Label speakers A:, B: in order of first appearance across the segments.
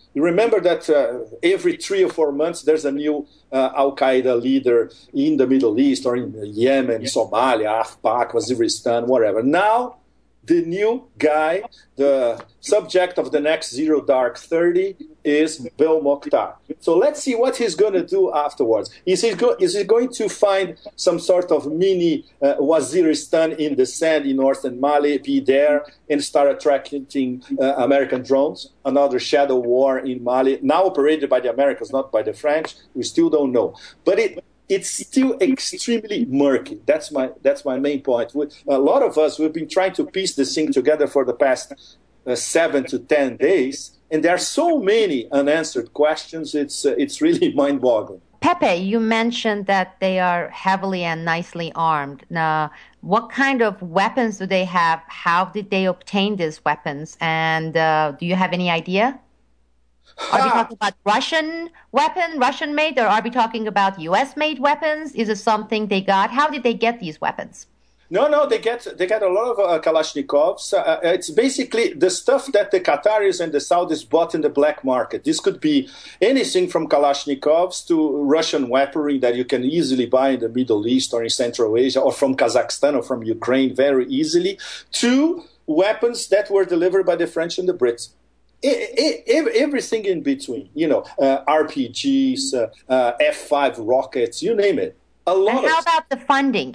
A: You remember that every 3 or 4 months there's a new Al-Qaeda leader in the Middle East or in Yemen, Somalia, Afpak, Waziristan, whatever. Now, the new guy, the subject of the next Zero Dark 30 is Bill Mokhtar. So let's see what he's going to do afterwards. Is he going to find some sort of mini Waziristan in the sand in northern Mali, be there and start attracting American drones? Another shadow war in Mali, now operated by the Americans, not by the French. We still don't know. But it's still extremely murky. That's my main point. A lot of us, we've been trying to piece this thing together for the past 7 to 10 days, and there are so many unanswered questions. It's really mind-boggling.
B: Pepe, you mentioned that they are heavily and nicely armed. Now, what kind of weapons do they have? How did they obtain these weapons? And do you have any idea? Are we talking about Russian-made, or are we talking about U.S.-made weapons? Is it something they got? How did they get these weapons?
A: No, they get a lot of Kalashnikovs. It's basically the stuff that the Qataris and the Saudis bought in the black market. This could be anything from Kalashnikovs to Russian weaponry that you can easily buy in the Middle East or in Central Asia or from Kazakhstan or from Ukraine very easily, to weapons that were delivered by the French and the Brits. Everything in between, RPGs, F-5 rockets, you name it.
B: How about the funding?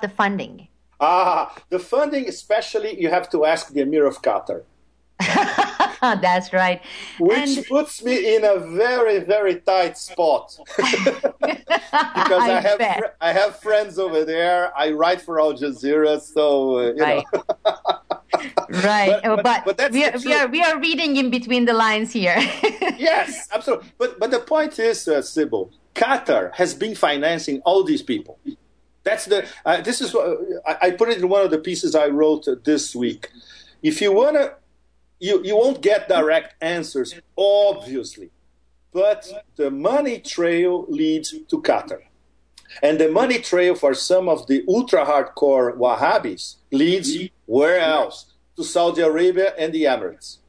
A: The funding, especially, you have to ask the Emir of Qatar.
B: That's right.
A: Which puts me in a very, very tight spot. Because I have friends over there. I write for Al Jazeera, so,
B: you know. Right, but we are reading in between the lines here.
A: Yes, absolutely. But the point is, Sybil, Qatar has been financing all these people. That's this is what I put it in one of the pieces I wrote this week. If you wanna, you won't get direct answers, obviously, but the money trail leads to Qatar, and the money trail for some of the ultra hardcore Wahhabis leads where else? To Saudi Arabia and the Emirates.